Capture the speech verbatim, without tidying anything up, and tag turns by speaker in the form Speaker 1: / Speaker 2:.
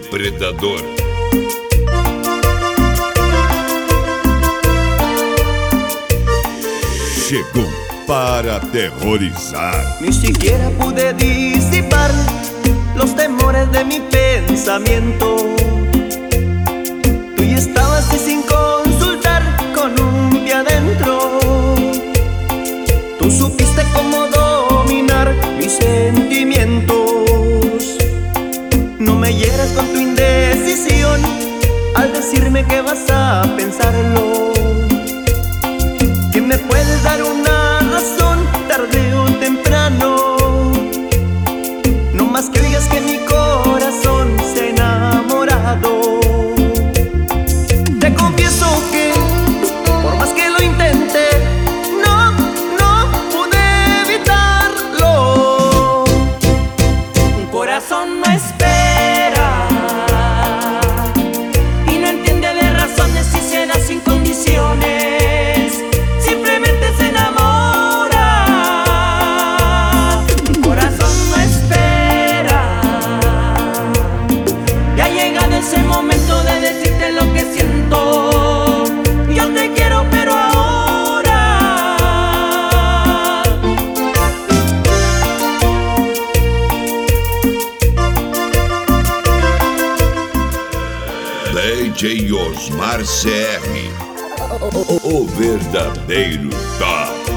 Speaker 1: Depredador.
Speaker 2: Chegou para aterrorizar.
Speaker 3: Ni siquiera pude disipar los temores de mi pensamiento. Tú ya estabas y sin consultar con un pie adentro. Tú supiste cómo dominar mis sentimientos. No me hieras con tu indecisión al decirme que vas a pensarlo, que me puedes dar una razón tarde o temprano. No más que digas que mi corazón se ha enamorado. Te confieso que por más que lo intenté, no, no pude evitarlo.
Speaker 4: Un corazón no espera y no entiende de razones si se da sin condiciones. Simplemente se enamora. Un corazón no espera. Ya ha llegado ese momento de decirte lo que siento. Yo te quiero, pero ahora.
Speaker 1: D J Osmar C R, o verdadeiro top.